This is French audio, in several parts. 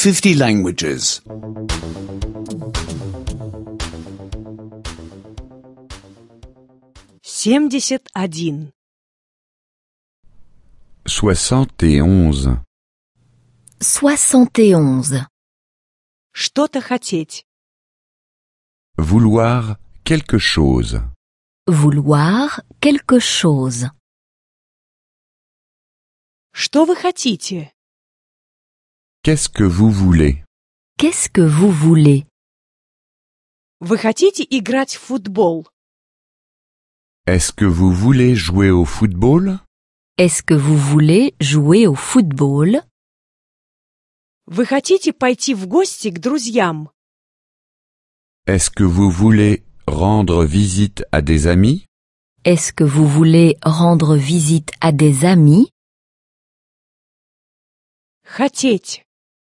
50 languages. 71. 71. 71. Что-то хотеть. Vouloir quelque chose. Vouloir quelque chose. Что вы хотите? Qu'est-ce que vous voulez? Qu'est-ce que vous voulez? Вы хотите играть в футбол? Est-ce que vous voulez jouer au football? Est-ce que vous voulez jouer au football? Вы хотите пойти в гости к друзьям? Est-ce que vous voulez rendre visite à des amis? Est-ce que vous voulez rendre visite à des amis? Хотеть.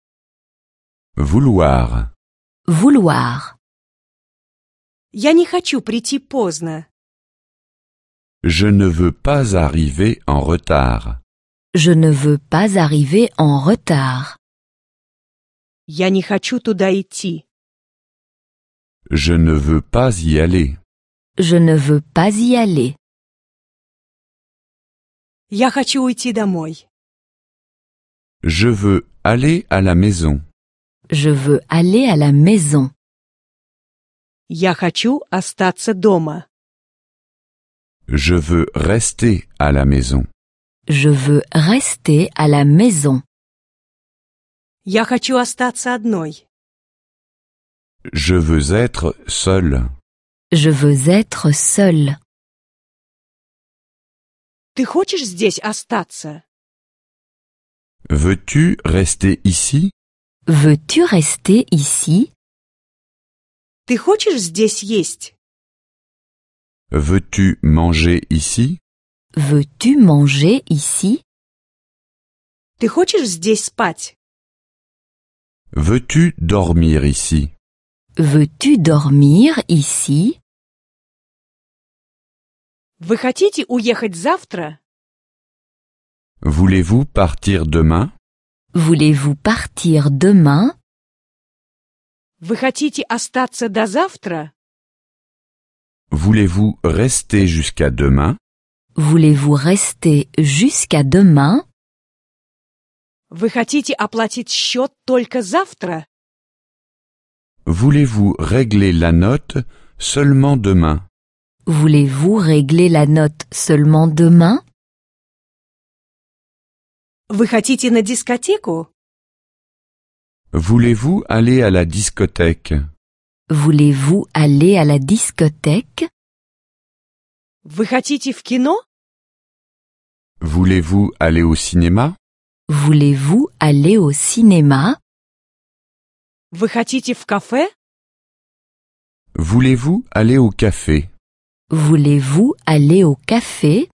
Vouloir. Vouloir. Я не хочу прийти поздно. Je ne veux pas arriver en retard. Je ne veux pas arriver en retard. Я не хочу туда идти. Je ne veux pas y aller. Je ne veux pas y aller. Я хочу уйти домой. Je veux aller à la maison. Je veux aller à la maison. Я хочу остаться дома. Je veux rester à la maison. Je veux rester à la maison. Я хочу остаться одной. Je veux être seul. Je veux être seul. Ты хочешь здесь остаться? Veux-tu rester ici? Veux-tu rester ici? Ты хочешь здесь есть? Veux-tu manger ici? Veux-tu manger ici? Ты хочешь здесь спать? Veux-tu dormir ici? Veux-tu dormir ici? Вы хотите уехать завтра? Voulez-vous partir demain? Voulez-vous partir demain? Вы хотите остаться до завтра? Voulez-vous rester jusqu'à demain? Voulez-vous rester jusqu'à demain? Вы хотите оплатить счет только завтра? Voulez-vous régler la note seulement demain? Voulez-vous régler la note seulement demain? Вы хотите на дискотеку? Voulez-vous aller à la discothèque? Voulez-vous aller à la discothèque? Вы хотите в кино? Voulez-vous aller au cinéma? Voulez-vous aller au cinéma? Вы хотите в кафе? Voulez-vous aller au café? Voulez-vous aller au café?